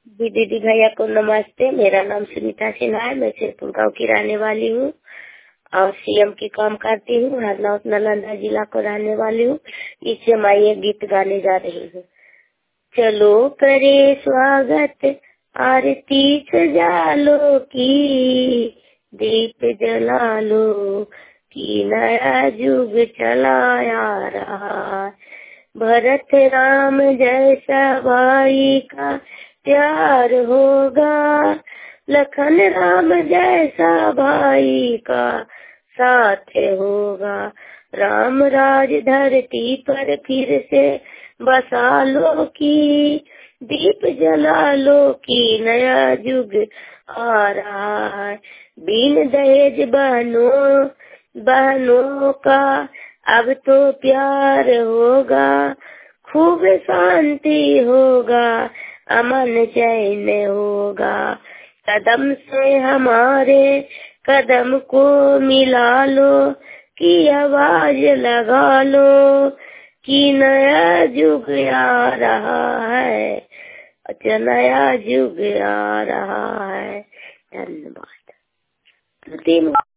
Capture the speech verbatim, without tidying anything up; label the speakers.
Speaker 1: जी दीदी भैया को नमस्ते। मेरा नाम सुनीता सिन्हा है। मैं सिरपुर गाँव की रहने वाली हूँ और सीएम की काम करती हूँ। हरनौत नालंदा जिला को रहने वाली हूँ। इससे मैं ये गीत गाने जा रही हूँ। चलो करे स्वागत आरती सजा लो की, दीप जला लो की, नया युग चला आ रहा। भरत राम जैसा भाई का प्यार होगा, लखन राम जैसा भाई का साथ होगा। राम राज धरती पर फिर से बसा लो की, दीप जला लो की, नया युग आ रहा है। बिन दहेज बहनों बहनों का अब तो प्यार होगा, खूब शांति होगा, अमन चैन होगा। कदम से हमारे कदम को मिला लो कि आवाज लगा लो कि नया युग आ रहा है। अच्छा, नया युग आ रहा है। धन्यवाद। तीन